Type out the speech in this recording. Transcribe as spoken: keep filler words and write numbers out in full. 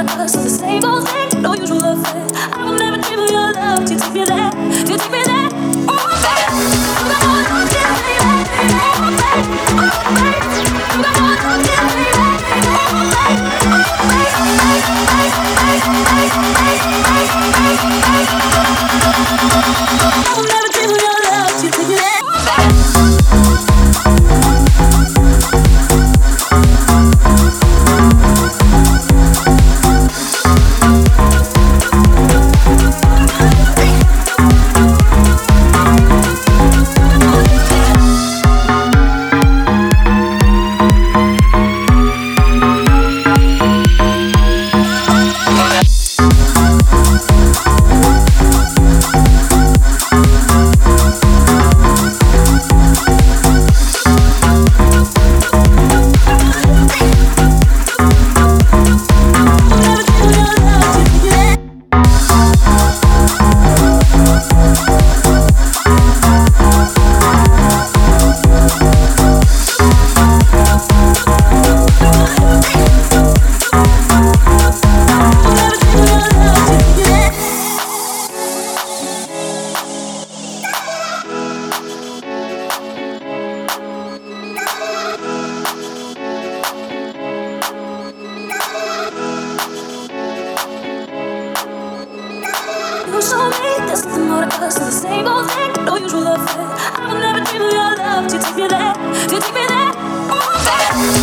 more to us, the same old thing, no usual affair. I will never dream of your love to take me there, to take me there. Oh, baby, you got more to give, baby. Oh, baby, oh, baby, you got more to give, baby. Oh, baby, oh, baby, baby, baby, baby, baby, baby, baby. I will never dream of your love to take me there. Oh, baby. You show me there's nothing more to us than the same old thing, no usual affair. I will never dream of your love to take me there, to take me there. Oh, baby.